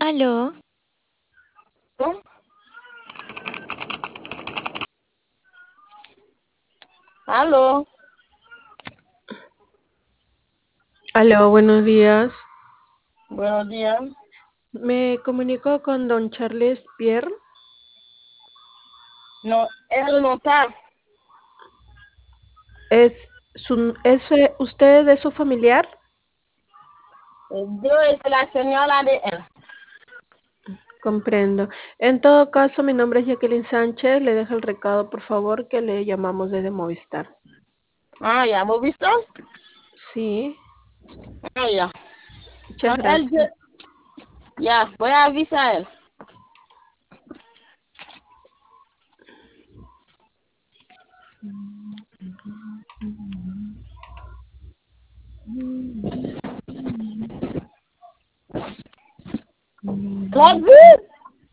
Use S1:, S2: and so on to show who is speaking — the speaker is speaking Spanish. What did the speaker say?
S1: Aló,
S2: ¿No? Aló,
S1: aló, buenos días.
S2: buenos días.
S1: Me comunico con don Charles Pierre.
S2: No, él no está.
S1: ¿Usted es su familiar?
S2: Yo es la señora de él.
S1: Comprendo. En todo caso, mi nombre es Jacqueline Sánchez. Le dejo el recado, por favor, que le llamamos desde Movistar.
S2: Ah, ya, ¿me visto?
S1: Sí,
S2: Ah, ya.
S1: muchas
S2: Entonces,
S1: gracias.
S2: ya, voy a avisar a él. Claude,